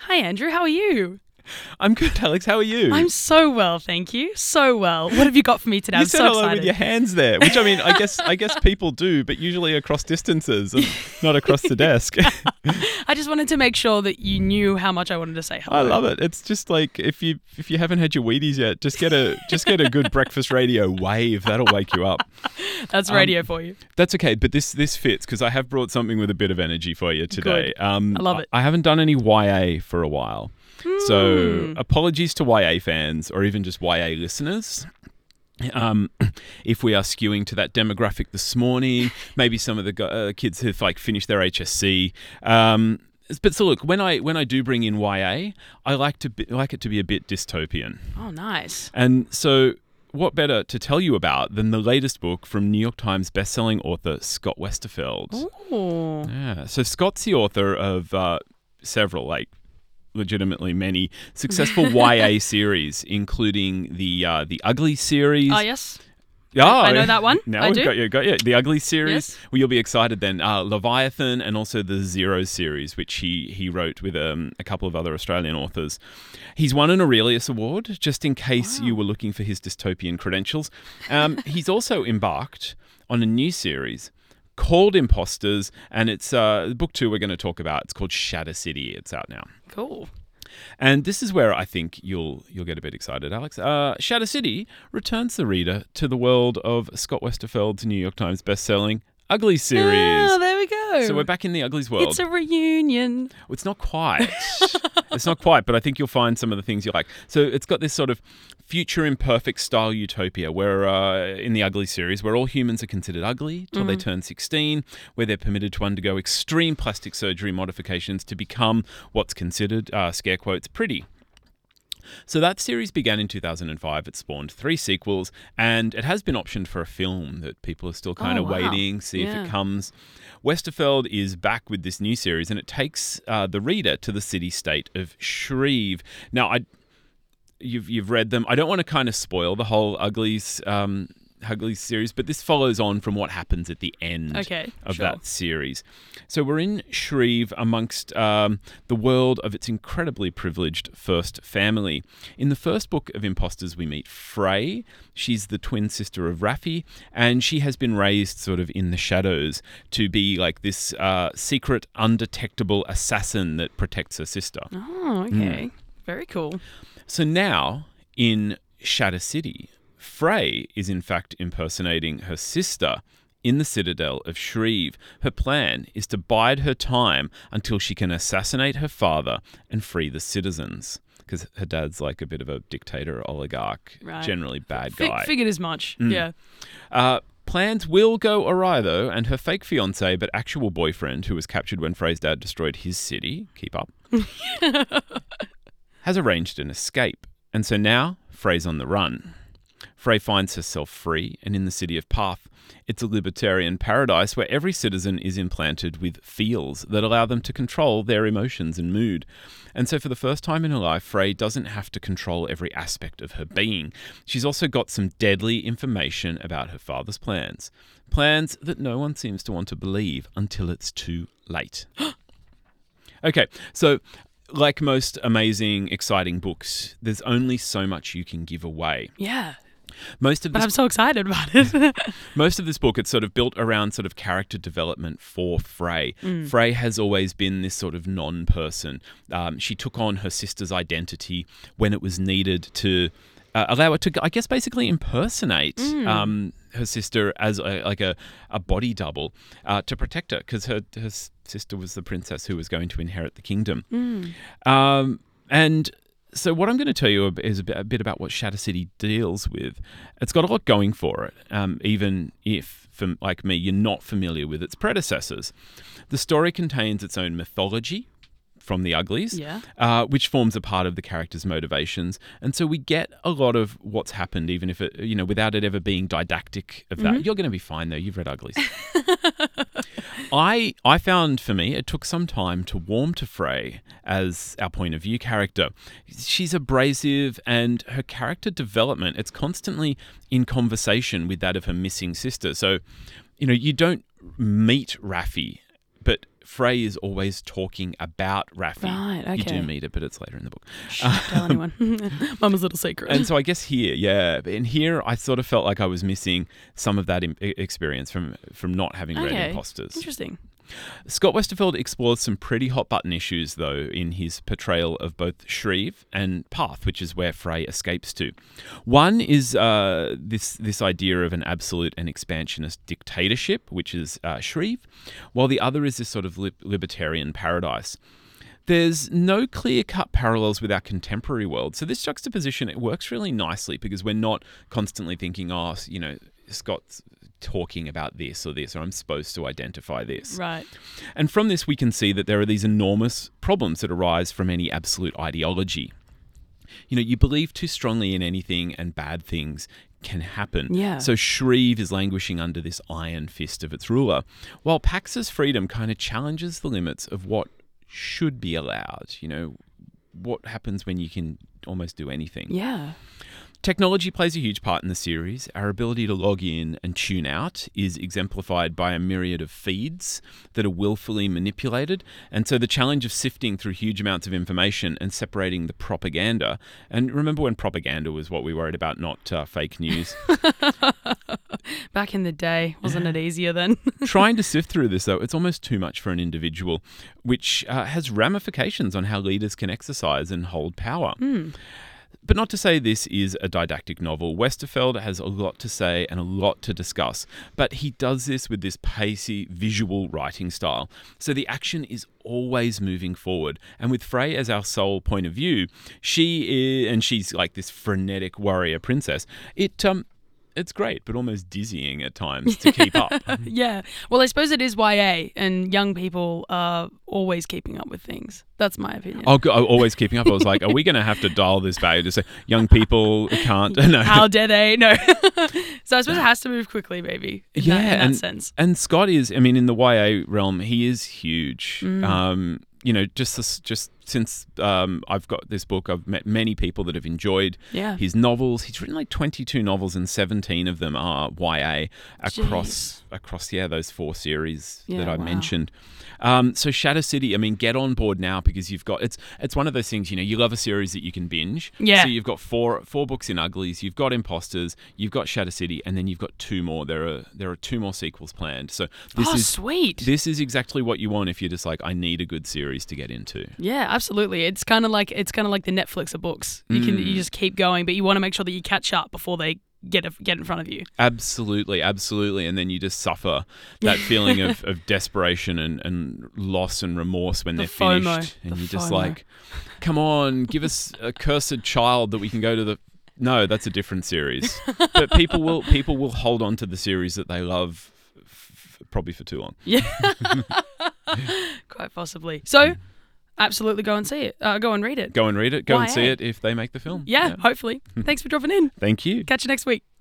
Hi, Andrew. How are you? I'm good, Alex. How are you? I'm so well, thank you. So well. What have you got for me today? You I'm said so hello excited. with your hands there, which I guess people do, but usually across distances and not across the desk. I just wanted to make sure that you knew how much I wanted to say hello. I love it. It's just like if you haven't had your Wheaties yet, just get a good breakfast radio wave. That'll wake you up. That's radio for you. That's okay, but this fits because I have brought something with a bit of energy for you today. Good. I love it. I haven't done any YA for a while. So apologies to YA fans or even just YA listeners. If we are skewing to that demographic this morning, maybe some of the kids who've finished their HSC. But so look, when I do bring in YA, I like it to be a bit dystopian. Oh, nice. And so what better to tell you about than the latest book from New York Times bestselling author Scott Westerfeld. Oh. Yeah. So Scott's the author of several, legitimately many successful YA series, including the Ugly series. Oh, yes. Yeah, I know that one. Now I we've do. got you. The Ugly series. Yes. Well, you'll be excited then. Leviathan and also the Zero series, which he wrote with a couple of other Australian authors. He's won an Aurelius Award, just in case you were looking for his dystopian credentials. He's also embarked on a new series called Imposters, and it's book 2 we're going to talk about. It's called Shatter City. It's out now. Cool. And this is where I think you'll get a bit excited, Alex. Shatter City returns the reader to the world of Scott Westerfeld's New York Times bestselling Ugly series. Oh, there we go. So we're back in the Uglies world. It's a reunion. Well, it's not quite. It's not quite, but I think you'll find some of the things you like. So it's got this sort of future imperfect style utopia where in the Ugly series where all humans are considered ugly till they turn 16, where they're permitted to undergo extreme plastic surgery modifications to become what's considered, scare quotes, pretty. So that series began in 2005. It spawned 3 sequels, and it has been optioned for a film that people are still kind of waiting, see if it comes. Westerfeld is back with this new series, and it takes the reader to the city-state of Shreve. Now, you've read them. I don't want to kind of spoil the whole Uglies series, but this follows on from what happens at the end of that series. So we're in Shreve amongst the world of its incredibly privileged first family. In the first book of Imposters, we meet Frey. She's the twin sister of Raffi, and she has been raised sort of in the shadows to be like this secret, undetectable assassin that protects her sister. Oh, okay. Very cool. So now, in Shatter City, Frey is in fact impersonating her sister in the citadel of Shreve. Her plan is to bide her time until she can assassinate her father and free the citizens. Because her dad's like a bit of a dictator, oligarch, generally bad guy. Figured as much, yeah. Plans will go awry, though, and her fake fiancé, but actual boyfriend, who was captured when Frey's dad destroyed his city, keep up, has arranged an escape. And so now, Frey's on the run. Frey finds herself free and in the city of Path. It's a libertarian paradise where every citizen is implanted with feels that allow them to control their emotions and mood. And so for the first time in her life, Frey doesn't have to control every aspect of her being. She's also got some deadly information about her father's plans. Plans that no one seems to want to believe until it's too late. Okay, so like most amazing, exciting books, there's only so much you can give away. Yeah. But I'm so excited about it. Most of this book, it's sort of built around sort of character development for Frey. Frey has always been this sort of non-person. She took on her sister's identity when it was needed to allow her to, I guess, basically impersonate her sister as a body double to protect her, because her sister was the princess who was going to inherit the kingdom. And so what I'm going to tell you is a bit about what Shatter City deals with. It's got a lot going for it, even if, like me, you're not familiar with its predecessors. The story contains its own mythology from the Uglies, which forms a part of the character's motivations. And so we get a lot of what's happened, even if it, without it ever being didactic of that. You're going to be fine, though. You've read Uglies. I found, for me, it took some time to warm to Frey as our point of view character. She's abrasive, and her character development, it's constantly in conversation with that of her missing sister. So, you don't meet Raffi, but Frey is always talking about Raffi. Right, You do okay. meet it, but it's later in the book. Don't tell anyone. Mama's little secret. And so I guess here I sort of felt like I was missing some of that experience from not having read Okay. Imposters. Interesting. Scott Westerfeld explores some pretty hot-button issues, though, in his portrayal of both Shreve and Path, which is where Frey escapes to. One is this idea of an absolute and expansionist dictatorship, which is Shreve, while the other is this sort of libertarian paradise. There's no clear-cut parallels with our contemporary world, so this juxtaposition, it works really nicely because we're not constantly thinking, Scott's talking about this, or I'm supposed to identify this. Right. And from this, we can see that there are these enormous problems that arise from any absolute ideology. You believe too strongly in anything and bad things can happen. Yeah. So Shreve is languishing under this iron fist of its ruler, while Pax's freedom kind of challenges the limits of what should be allowed. What happens when you can almost do anything. Yeah. Technology plays a huge part in the series. Our ability to log in and tune out is exemplified by a myriad of feeds that are willfully manipulated. And so the challenge of sifting through huge amounts of information and separating the propaganda. And remember when propaganda was what we worried about, not fake news. Back in the day, wasn't it easier then? Trying to sift through this, though, it's almost too much for an individual, which has ramifications on how leaders can exercise and hold power. But not to say this is a didactic novel. Westerfeld has a lot to say and a lot to discuss, but he does this with this pacey visual writing style. So the action is always moving forward. And with Frey as our sole point of view, she's like this frenetic warrior princess. It's great, but almost dizzying at times to keep up. Yeah. Well, I suppose it is YA, and young people are always keeping up with things. That's my opinion. Always keeping up. I was like, are we going to have to dial this back to say young people can't? No. How dare they? No. So I suppose it has to move quickly, maybe. In that sense. And Scott is, in the YA realm, he is huge. Just since I've got this book, I've met many people that have enjoyed his novels. He's written like 22 novels, and 17 of them are YA across those 4 series that I mentioned. So Shadow City, get on board now, because you've got it's one of those things, you love a series that you can binge. Yeah. So you've got four books in Uglies, you've got Imposters, you've got Shadow City, and then you've got 2 more. There are 2 more sequels planned. So sweet. This is exactly what you want if you're just like, I need a good series to get into. Yeah, absolutely. It's kind of like the Netflix of books. You just keep going, but you want to make sure that you catch up before they get in front of you. Absolutely. And then you just suffer that feeling of desperation and loss and remorse when they're FOMO. finished. And you're just like, come on, give us a cursed child that we can go to the... No, that's a different series. But people will hold on to the series that they love probably for too long. Yeah. Quite possibly. So... absolutely go and see it. Go and read it. Go and read it. Go and YA. see it if they make the film. Yeah, hopefully. Thanks for dropping in. Thank you. Catch you next week.